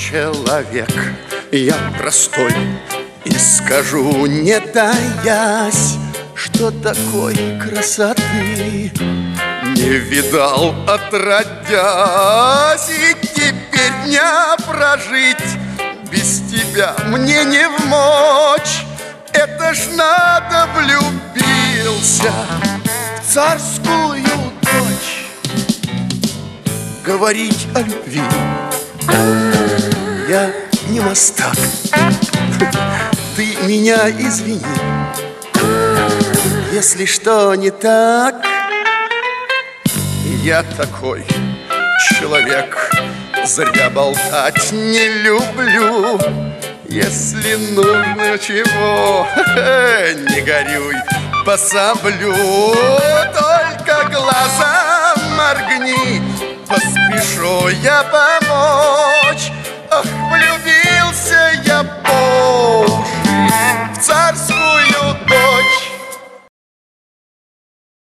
человек я простой, и скажу, не таясь, что такой красоты не видал отродясь, и теперь дня прожить без тебя мне не вмочь. Это ж надо влюбился в царскую дочь. Говорить о любви я не мастак. Ты меня извини, если что не так. Я такой человек, зря болтать не люблю. Если нужно чего, не горюй, пособлю. Только глаза моргни, поспешу я помочь.